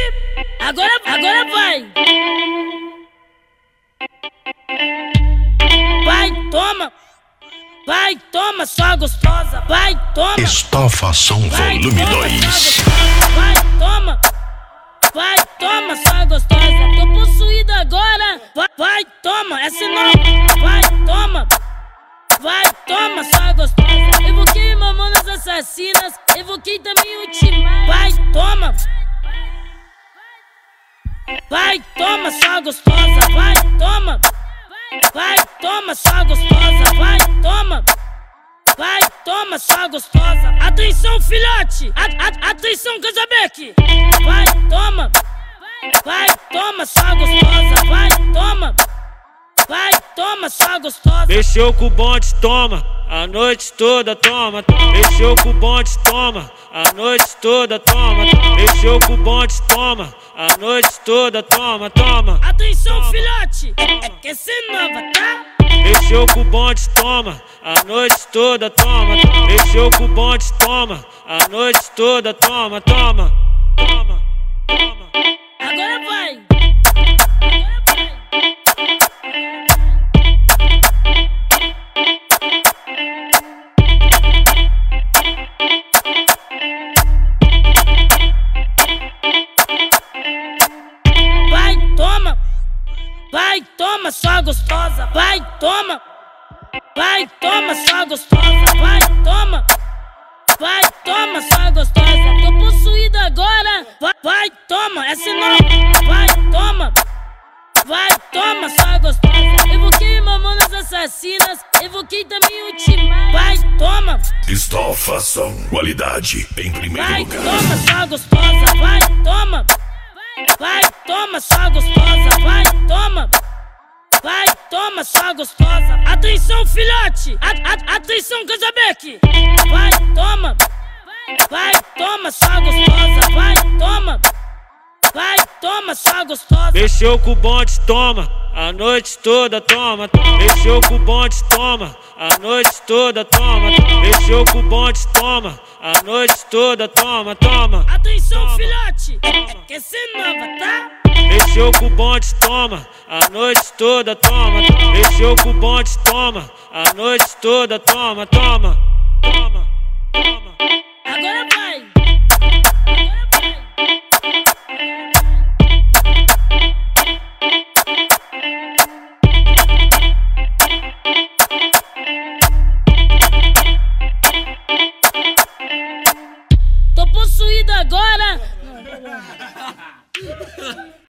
Agora vai. Vai, toma, só gostosa. Vai, toma. Estafação Volume 2. Vai, toma, só gostosa. Tô possuído agora. Vai, toma, essa é nova. Vai, toma, só gostosa. Evoquei mamonas assassinas. Evoquei também o Timar. Vai, toma. Vai, toma, só gostosa. Vai, toma. Vai, toma, só gostosa. Vai, toma. Vai, toma, só gostosa. Atenção, filhote. Atenção, Casabeck. Vai, toma. Vai, toma, só gostosa. Vai, toma. Vai, toma, só gostosa. Mexeu com o bonde, toma. A noite toda, toma. Mexeu com o bonde, toma. A noite toda, toma. Mexeu com o bonde, toma. A noite toda, toma. Atenção, filhote. É que essa é nova, tá? Mexeu com o bonde, toma. A noite toda, toma. Mexeu com o bonde, toma. A noite toda, toma. Agora vai. Vai, toma, só gostosa. Vai, toma. Vai, toma, só gostosa. Vai, toma. Vai, toma, só gostosa. Tô possuído agora. Vai, toma, essa é nova. Vai, toma. Vai, toma, só gostosa. Evoquei mamonas assassinas. Evoquei também o Timar. Vai, toma. Estafação, qualidade em primeiro lugar. Vai, toma, só gostosa. Vai, toma. Vai, toma, só gostosa. Vai, toma. Vai, toma, só gostosa. Atenção, filhote. Atenção, Casabeck. Vai, toma. Vai, toma, só gostosa. Vai, toma. Vai, toma, só gostosa. Mexeu com o bonde, toma. A noite toda, toma. Mexeu com o bonde, toma. A noite toda, toma. Mexeu com o bonde, toma. A noite toda, toma. Atenção, filhote. É que essa é nova, tá? Mexeu com o bonde, toma. A noite toda, toma. Mexeu com o bonde, toma. A noite toda, toma. Agora vai. Tô possuído agora.